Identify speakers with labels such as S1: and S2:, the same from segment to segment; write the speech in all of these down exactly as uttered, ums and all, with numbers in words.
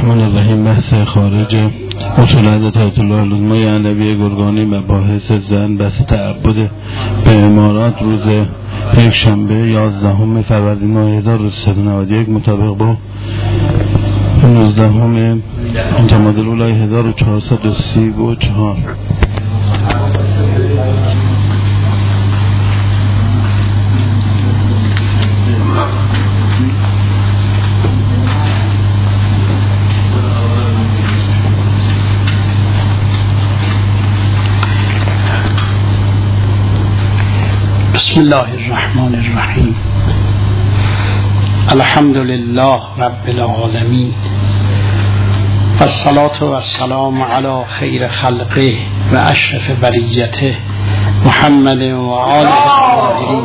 S1: الرحمن الرحیم. بحث خارج اصول حضرت آیت الله العظمی علوی گرگانی مباحث زن بحث تعبد به امارات روز یک شنبه یازدهم فروردین ماه هزار و سیصد و نود و یک مطابق با نوزدهم جمادی الاولی هزار و چهارصد و سی و چهار.
S2: بسم الله الرحمن الرحیم. الحمد لله رب العالمین و الصلاة و السلام علی خیر خلقه و اشرف بریته محمد و آله الطاهرین.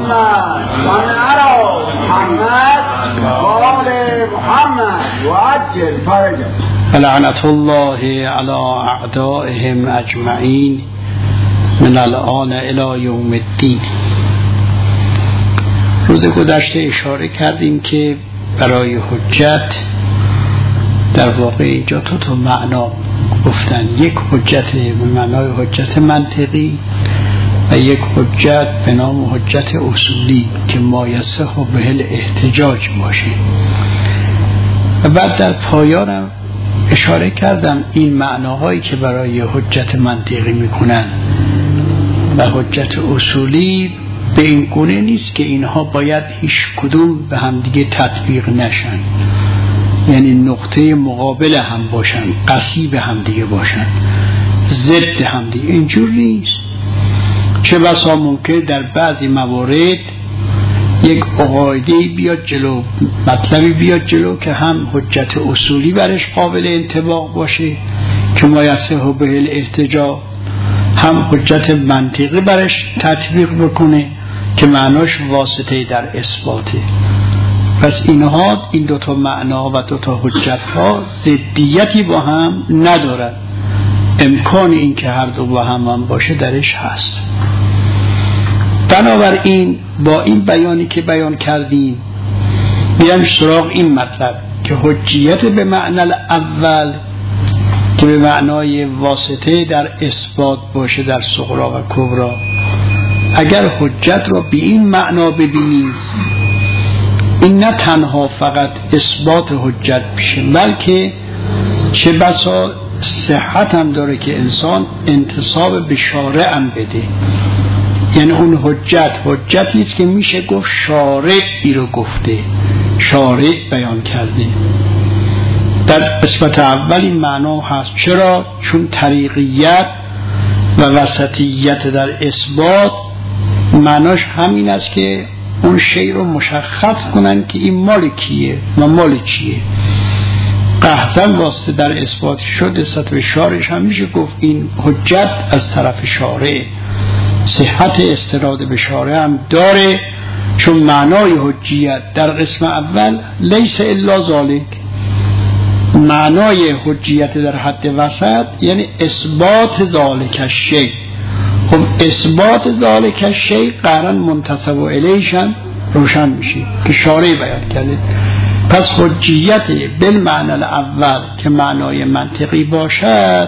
S2: لعنت الله علی اعدائهم اجمعین من الآن الی یوم الدین. روز گذشته اشاره کردیم که برای حجت در واقع اینجا تو تو معنا گفتن. یک حجت به معنای حجت منطقی و یک حجت به نام حجت اصولی که مایسه و به احتجاج باشه. و بعد در پایانم اشاره کردم این معناهایی که برای حجت منطقی میکنن و حجت اصولی به این گونه نیست که اینها باید هیچ کدوم به همدیگه تطبیق نشن، یعنی نقطه مقابل هم باشن، قصیب همدیگه باشن، ضد همدیگه. اینجور نیست. چه بسا ممکن در بعضی موارد یک عقایده‌ای بیاد جلو، مطلبی بیاد جلو که هم حجت اصولی برش قابل انطباق باشه که مایسه به الاحتجاج، هم حجت منطقی برش تطبیق بکنه که معناش واسطه در اثباته. پس اینها این دوتا معنا و دوتا حجت ها ضدیتی با هم ندارن. امکان این که هر دو با هم, هم باشه درش هست. بنابراین با این بیانی که بیان کردیم میرم سراغ این مطلب که حجیت به معنی اول که به معنای واسطه در اثبات باشه در صغرا و کبرا، اگر حجت را به این معنا ببینیم این نه تنها فقط اثبات حجت میشه بلکه چه بسا صحت هم داره که انسان انتصاب به شارع هم بده. یعنی اون حجت حجتی است که میشه گفت شارعی رو گفته، شارع بیان کرده. در قسمت اول این معنا هست. چرا؟ چون طریقیت و وسطیت در اثبات معناش همین است که اون شی رو مشخص کنن که این مال کیه و مال چیه. قحطن واسطه در اثبات شد نسبت به شارعش هم میشه گفت این حجت از طرف شارع. صحت استناد به شارع هم داره، چون معنای حجیت در قسم اول لیس الا ذالک، معنای حجیت در حد وسط یعنی اثبات ذالک الشیء. خب اثبات ذالک الشیء قرن منتسب الیشن روشن میشه که شارع بیان کرده. پس حجیت بالمعنی الاول که معنای منطقی باشد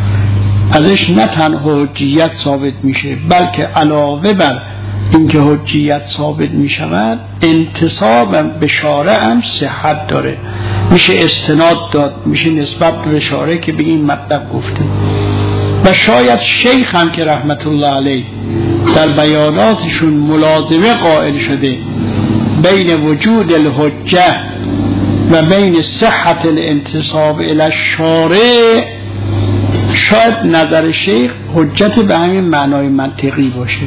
S2: ازش نه تنها حجیت ثابت میشه بلکه علاوه بر اینکه حجیت ثابت میشود انتصاب به شارع هم صحت داره، میشه استناد داد، میشه نسبت به شارع که به این مطلب گفته. و شاید شیخ هم که رحمت الله علیه در بیاناتشون ملازمه قائل شده بین وجود الحجه و بین صحت الانتصاب الی الشارع، شاید نظر شیخ حجت به همین معنای منطقی باشه.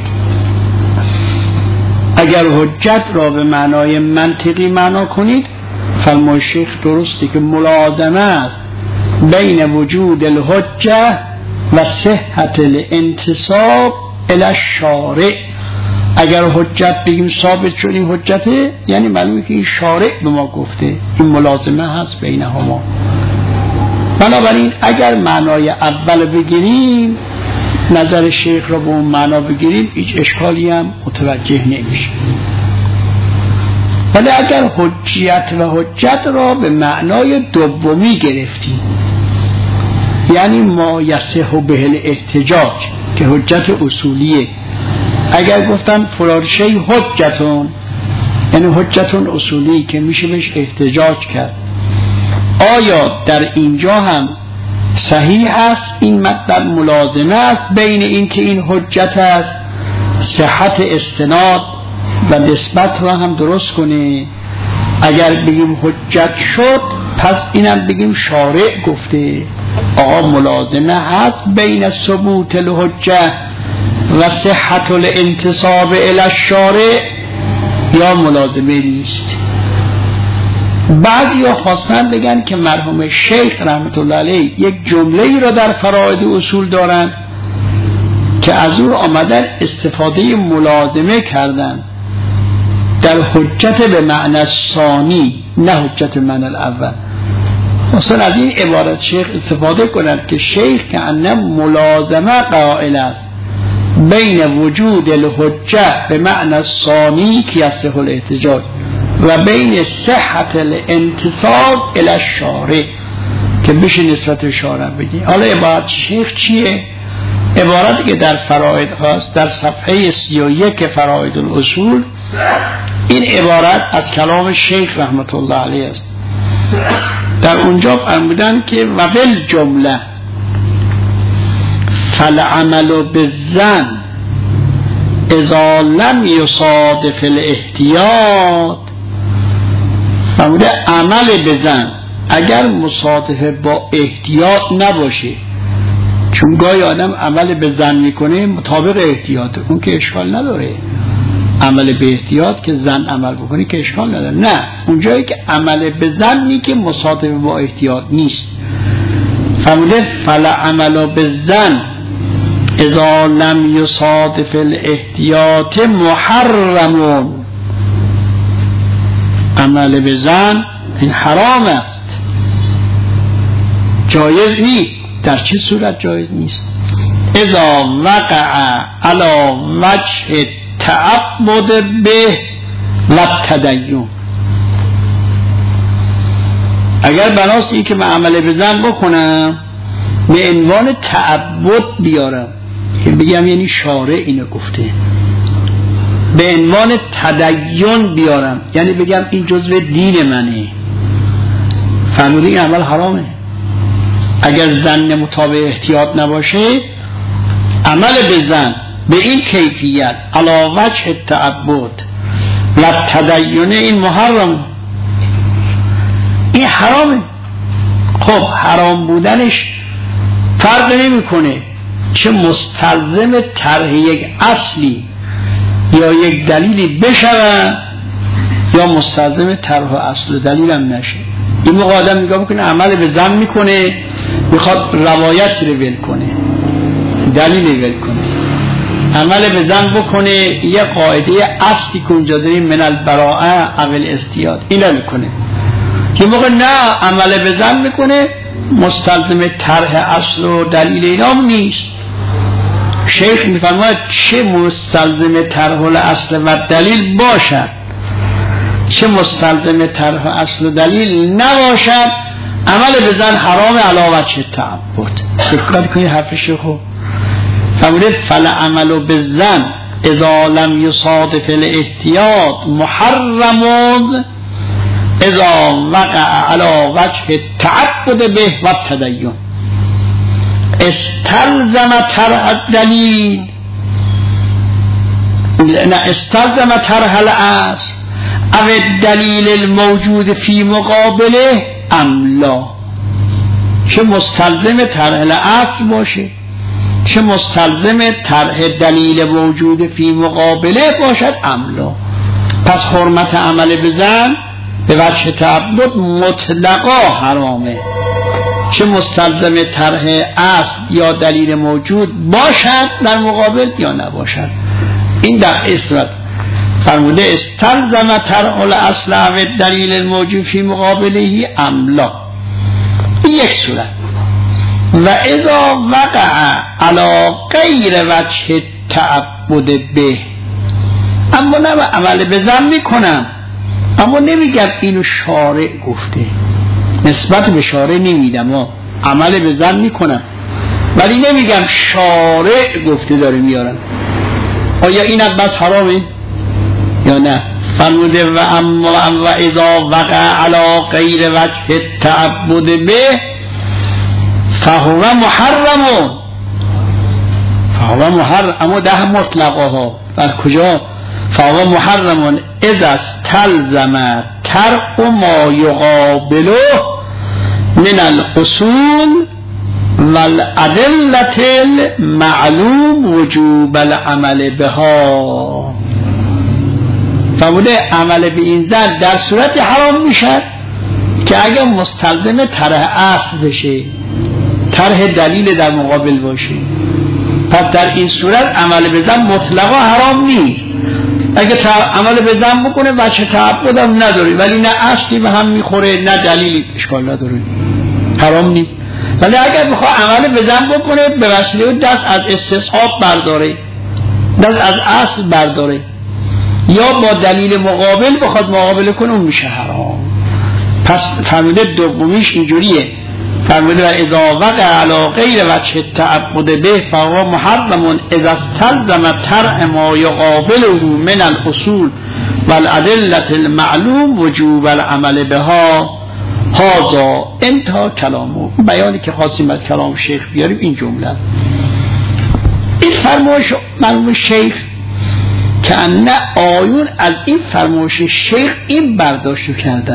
S2: اگر حجت را به معنای منطقی معنا کنید فرمای شیخ درسته که ملازمه است بین وجود الحجه و صحت الانتصاب الی الشارع. اگر حجت بگیم ثابت شد این حجته، یعنی معلومه که این شارع به ما گفته، این ملازمه هست بینهما. بنابراین اگر معنای اول بگیریم، نظر شیخ را به اون معنا بگیریم، هیچ اشکالی هم متوجه نمیشه. ولی اگر حجیت و حجت را به معنای دومی گرفتیم، یعنی ما یصح به الاحتجاج که حجت اصولیه، اگر گفتن فلان شی حجتون یعنی حجتون اصولی که میشه بهش احتجاج کرد، آیا در اینجا هم صحیح است این مطلب ملازمه است بین این که این حجت است، صحت استناد و نسبت را هم درست کنه؟ اگر بگیم حجت شد پس اینم بگیم شارع گفته آقا ملازمه هست بین ثبوت الحجه و صحت الانتساب الی الشارع یا ملازمه نیست. بعضی ها خواستن بگن که مرحوم شیخ رحمت الله علیه یک جمله ای را در فراید اصول دارن که از او آمدن استفاده ملازمه کردن در حجت به معنی ثانی نه حجت معنی الاول. مثلا از این عبارت شیخ استفاده کنند که شیخ که انه ملازمه قائل است بین وجود الحجه به معنی ثانی که یصح الاحتجاج و بین صحت الانتساب الی الشارع که بشه نسبت شارع بگی. حالا عبارت شیخ چیه؟ عبارتی که در فراید هست در صفحه سی و یک فراید الاصول، این عبارت از کلام شیخ رحمت الله علیه است. در اونجا فرمودن که و بالجمله فالعمل بالظن اذا لم یصادف الاحتیاط، فرموده عمل بزن اگر مصادفه با احتیاط نباشه، چون گاهی آدم عمل به زن میکنه مطابق احتیاط، اون که اشکال نداره، عمل به احتیاط که زن عمل بکنه که اشکال نداره. نه، اونجایی که عمل به زنی که مصادفه با احتیاط نیست. فرموده فلا عمل به زن اذا لم یصادف الاحتیاط محرمون، عمل به زن این حرام است، جایز نیست. در چه صورت جایز نیست؟ اذا وقع علی وجه تعبد به و تدین، اگر بناست این که من عمل به زن بکنم به عنوان تعبد بیارم، بگم یعنی شارع اینو گفته، به عنوان تدین بیارم یعنی بگم این جزء دین منه، فرموده این عمل حرامه. اگر زن مطابق احتیاط نباشه، عمل به زن به این کیفیت علی وجه تعبد و تدین این محرم، این حرامه. خب حرام بودنش فرق نمیکنه چه مستلزم طرح یک اصلی یا یک دلیلی بشود یا مستلزم طرح اصل و دلیل هم نشه. این موقع آدم نگاه میکنه عمل به زن میکنه، میخواد روایت رو ول کنه، دلیل رو ول کنه، عمل به زن بکنه یه قاعده اصلی که اونجا داریم من البراءه او الاستیاد اینا میکنه. این موقع نه، عمل به زن میکنه مستلزم طرح اصل و دلیل اینا نیست. شیخ میفرماید چه مستلزم طرح اصل و دلیل باشد، چه مستلزم طرح اصل و دلیل نباشد، عمل به زن حرام علی وجه تعبد. دقت کنید حرف شیخو. فرموده فالعمل بالظن اذا لم یصادف الاحتیاط محرم اذا وقع علی وجه تعبد به و تدین، استلزم طرح الدلیل نه استلزم طرح الاصل او الدلیل الموجود فی مقابله ام لا، چه مستلزم طرح الاصل باشه چه مستلزم طرح دلیل موجود فی مقابله باشد ام لا. پس حرمت عمل به زن به وجه تعبد مطلقا حرامه، چه مستلزم طرح اصل یا دلیل موجود باشد در مقابل یا نباشد. این در اصرت فرموده استلزم طرح الاصل و دلیل الموجود فی مقابله ام لا، این یک صورت. و اذا وقع علی غیر وجه تعبد به، اما نه عمل به زن میکنم اما نمیگم اینو شارع گفته، نسبت به شارع نمیدم، اما عمل به زن میکنم، ولی نمیگم شارع گفته داره میارم. آیا این بس حرامه یا نه؟ فرموده و اما و اذا وقع علی غیر وجه التعبد به فهو محرم، فهو محرم. اما ده مطلقه ها بر کجا؟ فهو محرم اذا استلزم ترک ما یقابله من الاصول والادلة المعلوم وجوب العمل بها. فرموده عمل به این زن در صورت حرام میشه که اگر مستلزم طرح اصل بشه، طرح دلیل در مقابل باشه، پس در این صورت عمل به زن مطلقا حرام نیست. اگه عمل به زن بکنه وجه تعبد هم نداره، ولی نه اصلی به هم میخوره نه دلیلی، اشکال نداره، حرام نیست. ولی اگر بخواه عمل به زن بکنه به وسیله دست از استصحاب برداره، دست از اصل برداره، یا با دلیل مقابل بخواد مقابله کنه، اون میشه حرام. پس فرموده دومیش اینجوریه، فرموده و اذا وقع علی غیر وجه التعبد به فهو محرم اذا استلزم ترک ما یقابله من الاصول والادلة المعلوم وجوب العمل بها. هذا انتهى کلامه. بیانی که خواستیم از کلام شیخ بیاریم این جمله. این فرمایش مرحوم شیخ که نه آیون از این فرمایش شیخ این برداشت کردن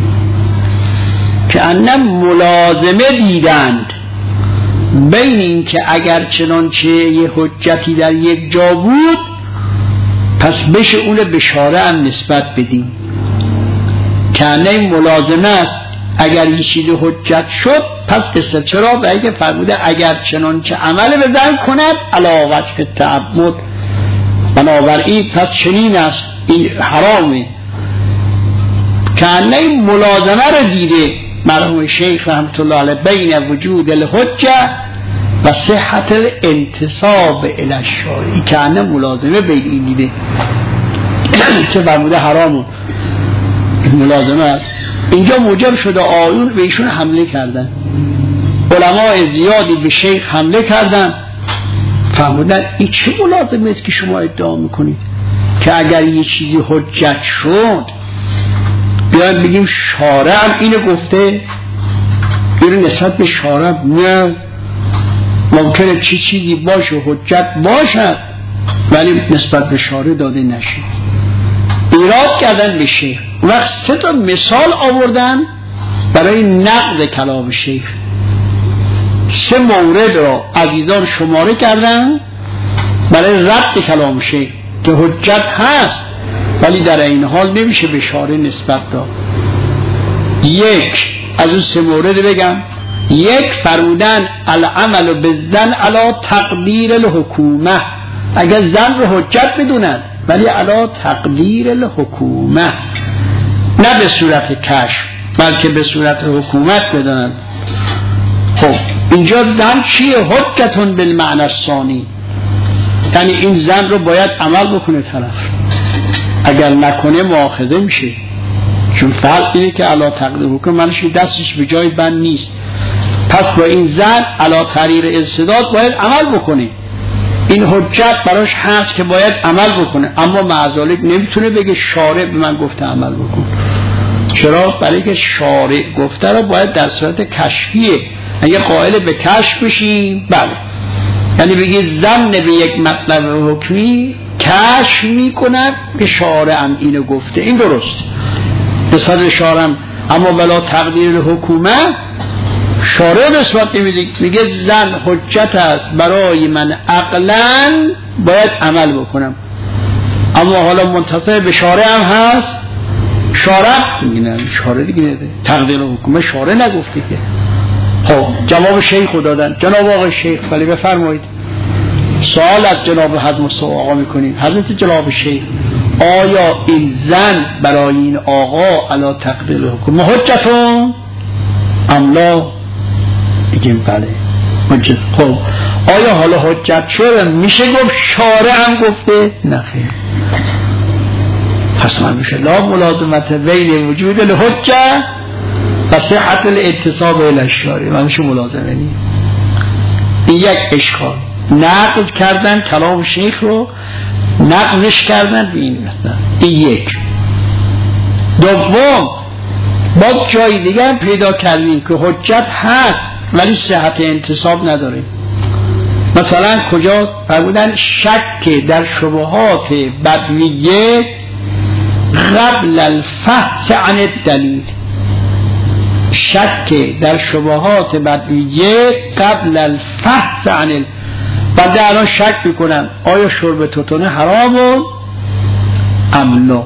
S2: که نه ملازمه دیدند بین این که اگر چنانچه یه حجتی در یک جا بود پس بشه اون به شارع هم نسبت بدیم، که نه ملازمه است اگر یه چیز حجت شد پس قصه چرا؟ به اگه فرموده اگر چنانچه عمل بزن کند علی وجه تعبد، بنابراین پس چنین است، این حرامه. که نه ملازمه رو دیده مرحوم شیخ رحمت الله علیه بین وجود الحجه و صحت الانتساب الی الشارع، که نه ملازمه بین این دیده که فرموده حرامه ملازمه است. اینجا موجب شده آیون به ایشون حمله کردن، علماء زیادی به شیخ حمله کردن، فرمودن این چه ملازمه است که شما ادعا میکنید که اگر یه چیزی حجت شد بیایم بگیم شارع هم اینو گفته، اینو نسبت به شارع نه، ممکنه چی چیزی باشه حجت باشد ولی نسبت به شارع داده نشه. ایراد کردن به شیخ، وقت سه تا مثال آوردن برای نقد کلام شیخ، سه مورد را عزیزان شماره کردن برای رد کلام شیخ که حجت هست ولی در این حال نمیشه به شارع نسبت داد. یک از اون سه مورد بگم. یک، فرمودن العمل بالظن علی تقدیر الحکومه، اگر زن رو حجت بدونن ولی علی تقدیر الحکومه، نه به صورت کشف بلکه به صورت حکومت بدونن. خب اینجا زن چیه؟ حجتون بالمعنی الثانی، یعنی این زن رو باید عمل بکنه طرف، اگر نکنه مؤاخذه میشه، چون فرق اینه که علی تقدیر حکومه منش دستش به جای بند نیست، پس با این زن علی طریق استعداد باید عمل بکنه، این حجت براش هست که باید عمل بکنه، اما معذالک نمیتونه بگه شارع به من گفته عمل بکن. چرا؟ برای که شارع گفته رو باید در صورت کشفیه، اگه قائل به کشف بشیم بله، یعنی بگه ضمن به یک مطلب حکمی کشف میکنه که شارع هم اینو گفته، این درست به صدر شارع هم. اما بلا تقدیر حکومه شارع نسبت نمیده، میگه زن حجت است برای من عقلاً باید عمل بکنم، اما حالا منتصب به شارع هم هست، شارع میگه نه، شارع دیگه نده، تقدیر حکومه شارع نگفته که. خب جواب شیخ دادن. جناب آقای شیخ ولی بفرمایید، سوال از جناب حضرت مصطفی آقا میکنیم. حضرت جناب شیخ آیا این زن برای این آقا علی تقدیر حکومه حجتون املا؟ بگیم بله حجت. خب آیا حالا حجت شده میشه گفت شارع هم گفته؟ نه خیر. پس من میشه لا ملازمت بین وجود الحجه و صحت الانتساب الی الشارع، من میشه ملازمه نیم. این یک اشکال، نقض کردن کلام شیخ رو، نقضش کردن به این مثلا. این یک. دوم، با جای دیگه هم پیدا کردیم که حجت هست ولی صحت انتساب نداره. مثلا کجاست؟ فرمودن شک در شبهات بدویه قبل الفحص عن الدلیل. شک در شبهات بدویه قبل الفحص عن ال بعد الان شک میکنن آیا شرب توتون حرامه ام لا.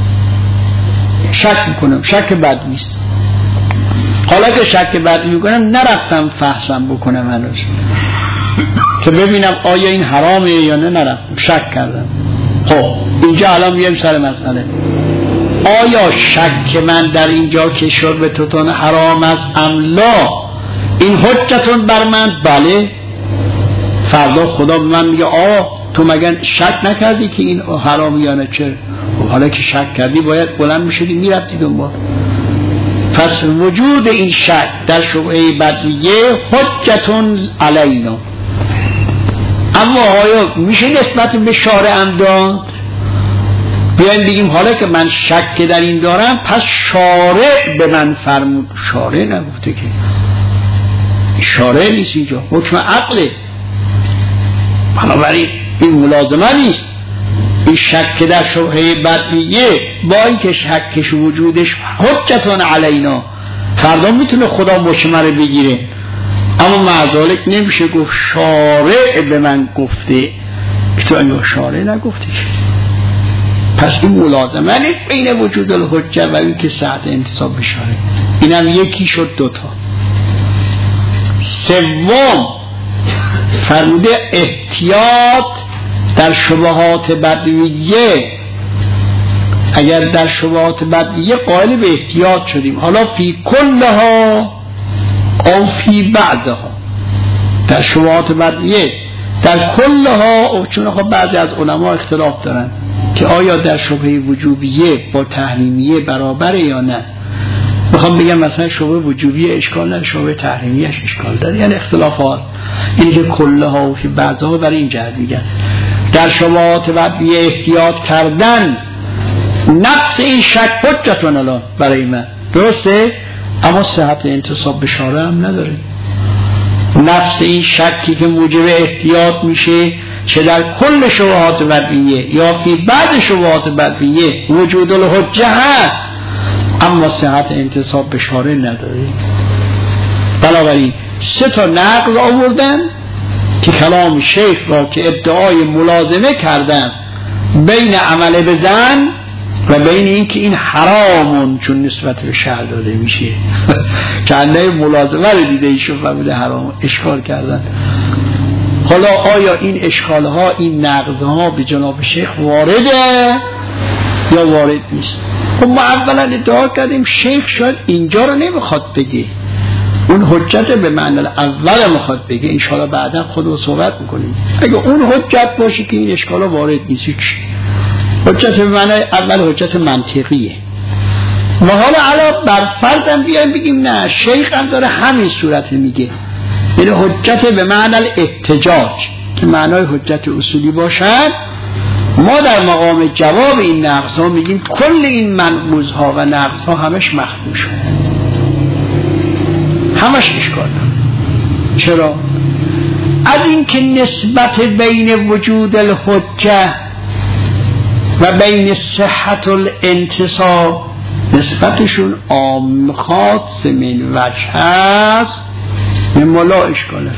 S2: شک میکنم، شک بدویست. حالا که شک بدوی میکنم نرفتم فحصم بکنم هنوز که ببینم آیا این حرامه یا نه، نرفتم، شک کردم. خب اینجا الان میایم سر مسئله، آیا شک من در اینجا که شرب توتون حرام است ام لا این حجتون بر من؟ بله. فردا خدا به من میگه آه تو مگه شک نکردی که این حرام یا نه؟ چه؟ حالا که شک کردی باید بلند میشدی میرفتی دنبال. پس وجود این شک در شبهه بدویه حجتون علینا. اما آیا میشه نسبت به شارع داد؟ بیایم بگیم حالا که من شک در این دارم پس شارع به من فرمود. شارع نگفته که، شارع نیست اینجا، حکم عقله. بنابراین این ملازمه نیست. این شک در شبهه بدویه با این که شکش وجودش حجتون علینا، فردا میتونه خدا مشمره بگیره، اما معذالک نمیشه گفت شارع به من گفته که تو اینو شارع نگفته. پس این ملازمه نیست بین وجود الحجه و این که صحت انتساب به شارع. اینم یکی شد، دوتا. سوم فرموده احتیاط در شبهات بدویه. اگر در شبهات بدویه قائل به احتیاط شدیم، حالا فی کلها او فی بعدها، در شبهات بدویه در کلها، چون خب بعضی از علما اختلاف دارن که آیا در شبهه وجوبیه با تحریمیه برابره یا نه. میخوام بگم مثلا شبهه وجوبیه اشکال نداره، شبهه تحریمیش اشکال داره، یعنی اختلافات. این که کلها و فی بعضها برای این جهت میگن در شبهات بدویه احتیاط کردن. نفس این شک حجتون الان برای من، درسته؟ اما صحت انتساب به شارع هم نداره. نفس این شکی که موجب احتیاط میشه چه در کل شبهات بدویه یا فی بعد شبهات بدویه وجود الحجه هست، اما صحت انتساب به شارع نداره. بنابراین سه تا نقض آوردن که کلام شیخ را که ادعای ملازمه کردن بین عمل به زن و بین این که این حرامون چون نسبت به شرع داده میشه کنده ملازمه رو دیده ایشون فهمیده حرام، اشکال کردن. حالا آیا این اشکالها، این نقضها به جناب شیخ وارده یا وارد نیست؟ خب ما اولا ادعا کردیم شیخ شاید اینجا رو نمیخواد بگه، اون حجت به معنی اول میخواد بگه، انشاءالله بعدا خودمون صحبت میکنیم. اگه اون حجت باشه که این اشکالا وارد نیست، حجت به معنی اول حجت منطقیه. و حالا علاوه بر فردم بیایم بگیم نه شیخ هم داره همین صورت میگه، یعنی حجت به معنی احتجاج که معنای حجت اصولی باشد. ما در مقام جواب این نقص ها میگیم کل این منقوض ها و نقص ها همش مخدوم شد، همش اشکال. چرا؟ از این که نسبت بین وجود الحجه و بین صحت الانتصاب نسبتشون عام خاص من وجه هست، من ملا اشکاله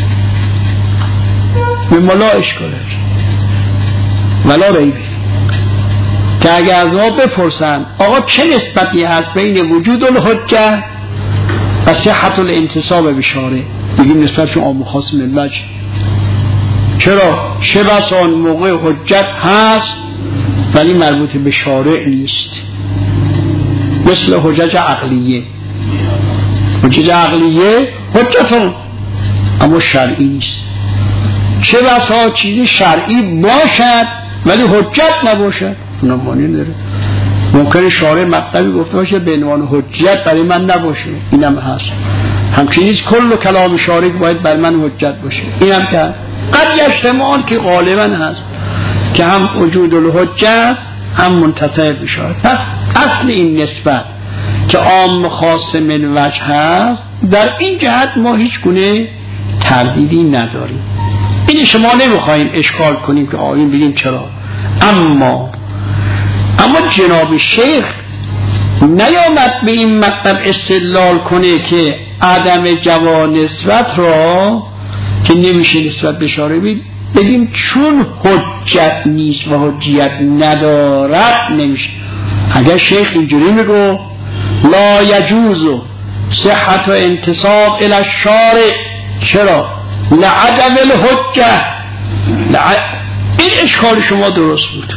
S2: من ملا اشکاله ولا ریبی. که اگر از ما بپرسن آقا چه نسبتی هست بین وجود الحجه و صحت الانتصاب به شارع، بگیم نسبتشون عام خاص من وجه. چرا؟ چه بس آن موقع حجت هست ولی مربوط به شارع نیست، مثل حجت عقلیه. حجت عقلیه حجتون اما شرعی نیست. چه بسا چیزی شرعی باشد ولی حجت نباشد، نمانی داره. ممکنه شارع مطلبی گفته باشه به عنوان حجت برای من نباشه، اینم هست. همچنین کل کلام شارع باید برای من حجت باشه، اینم که قد احتمال که غالبا هست که هم وجود الحجت هم منتصب بشه. پس اصل این نسبت که عام خاص من وجه هست، در این جهت ما هیچ گونه تردیدی نداریم. این شما نمیخوایم اشکال کنیم که آیین بگیم چرا، اما اما جناب شیخ نیامد به این مطلب استدلال کنه که عدم جواز نسبت را که نمیشه نسبت به شارع بگیم چون حجت نیست و حجیت ندارد نمیشه. اگر شیخ اینجوری میگو لا یجوز صحت و انتصاب الی الشارع، چرا؟ لعدم الحجه. لع... این اشکال شما درست بود،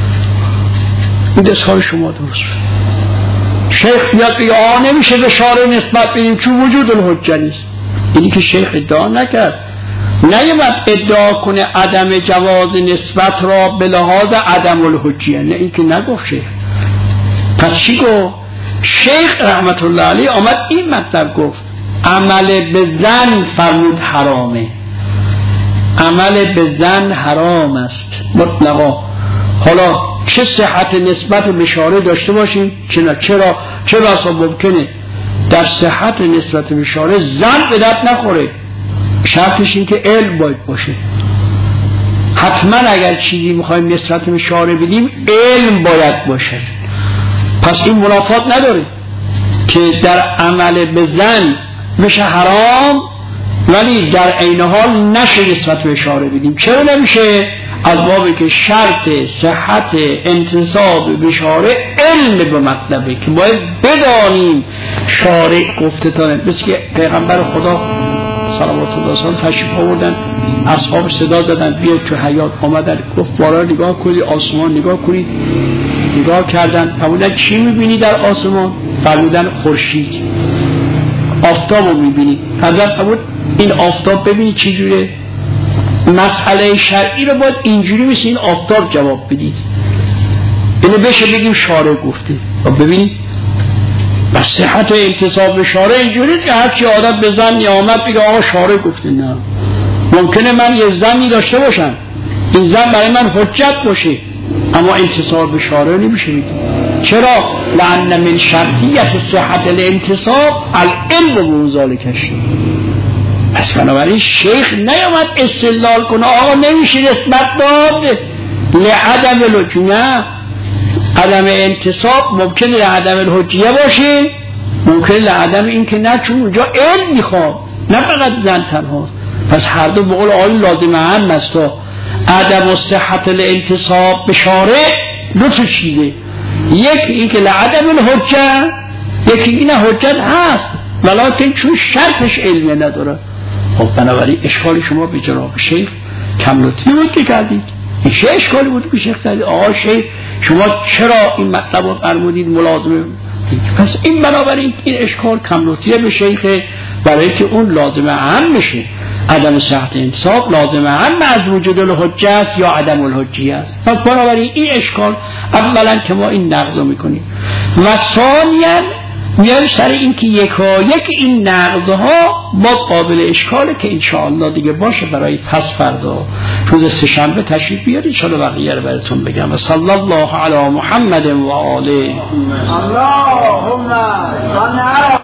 S2: این اشکال شما درست بود. شیخ بیاد بگه آه نمیشه به شارع نسبت بدیم چون وجود الحجه نیست. اینی که شیخ ادعا نکرد، نیامد ادعا کنه عدم جواز نسبت را به لحاظ عدم الحجیه، نه این که نگفت شیخ. پس چی گفت؟ شیخ رحمت الله علیه آمد این مطلب گفت عمل به زن فرمود حرامه، عمل به زن حرام است مطلقا. حالا چه صحت نسبت به شارع داشته باشیم چه نه، چرا چرا اصلا ممکنه در صحت نسبت به شارع زن به درد نخوره، شرطش این که علم باید باشه. حتما اگر چیزی میخوایم نسبت به شارع بدیم علم باید باشه. پس این منافات نداره که در عمل به زن میشه حرام ولی در عین حال نشه نسبت به شارع بدیم. چرا نمیشه؟ از بابی که شرط صحت انتصاب به شارع علم به مطلبه که باید بدانیم شارع گفته تا نه. مثل که پیغمبر خدا صلوات الله علیه تشریف آوردن، اصحاب صدا زدن بیاد تو حیاط، آمدن گفت بالا نگاه کنید، آسمان نگاه کنید. نگاه کردن، فرمودن چی میبینی در آسمان؟ فرمودن خورشید، آفتاب رو میبینی. حضرت فرمود این آفتاب ببینی چی جوره؟ مسئله شرعی رو باید اینجوری مثل این آفتاب جواب بدید، اینو بشه بگیم شارع گفته. و ببینید بس صحت و انتصاب به شارع اینجوری که هرچی عادت به زن نیامد بگه آقا شارع گفته. نه، ممکنه من یه زنی داشته باشم، این زن برای من حجت باشه، اما انتصاب به شارع نمیشه بگیم. چرا؟ لأن من شرطیت صحت الانتصاب العلم به ذالکش. پس بنابراین شیخ نیامد استدلال کنه آقا نمیشه نسبت داد لعدم الحجیه. عدم انتصاب ممکنه لعدم الحجیه باشه، ممکنه لعدم این که نه، چون اونجا علم میخواد نه فقط زن تنها. پس هر دو بقول آیین لازمه هم است. عدم و صحت الانتصاب به شارع دو تا چیزه، یکی این که لعدم الحجه، یکی این حجت هست ولیکن چون شرطش علمه نداره. خب بنابراین اشکال شما به جناب شیخ کم لطفی بود که کردید. این چه اشکالی بود که شیخ کردید؟ آقا شیخ شما چرا این مطلب رو فرمودید ملازمه؟ پس این بنابراین این اشکال کم لطفیه به شیخ، برای که اون لازمه هم بشه. عدم صحت انتصاب لازمه هم از وجود الحجه است یا عدم الحجیه است. پس بنابراین این اشکال اولا که ما این نقض رو میکنیم و ثانیاً میایم سر این که یکا یک این نقضها باز قابل اشکاله که انشاءالله دیگه باشه برای پس فردا روز سه‌شنبه تشریف بیارید انشاءالله بقیه رو براتون بگم. و صلی الله علی محمد و آله. اللهم صل